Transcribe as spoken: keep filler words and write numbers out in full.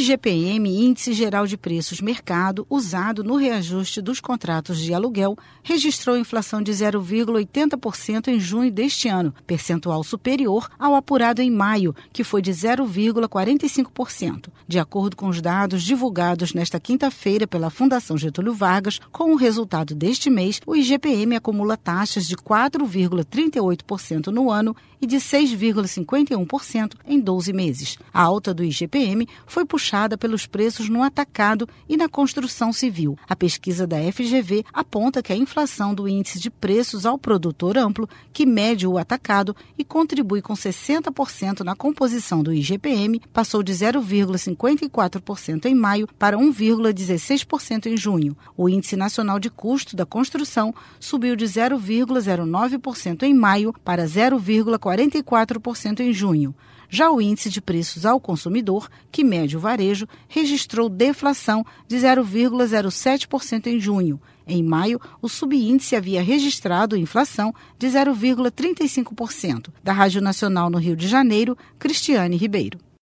G P M, Índice Geral de Preços Mercado, usado no reajuste dos contratos de aluguel, registrou inflação de zero vírgula oitenta por cento em junho deste ano, percentual superior ao apurado em maio, que foi de zero vírgula quarenta e cinco por cento. De acordo com os dados divulgados nesta quinta-feira pela Fundação Getúlio Vargas, com o resultado deste mês, o I G P M acumula taxas de quatro vírgula trinta e oito por cento no ano e de seis vírgula cinquenta e um por cento em doze meses. A alta do I G P M foi puxada pelos preços no atacado e na construção civil. A pesquisa da F G V aponta que a inflação do índice de preços ao produtor amplo, que mede o atacado e contribui com sessenta por cento na composição do I G P M, passou de zero vírgula cinquenta e quatro por cento em maio para um vírgula dezesseis por cento em junho. O Índice Nacional de Custo da Construção subiu de zero vírgula zero nove por cento em maio para zero vírgula quarenta e quatro por cento em junho. Já o índice de preços ao consumidor, que mede o varejo, registrou deflação de zero vírgula zero sete por cento em junho. Em maio, o subíndice havia registrado inflação de zero vírgula trinta e cinco por cento. Da Rádio Nacional no Rio de Janeiro, Cristiane Ribeiro.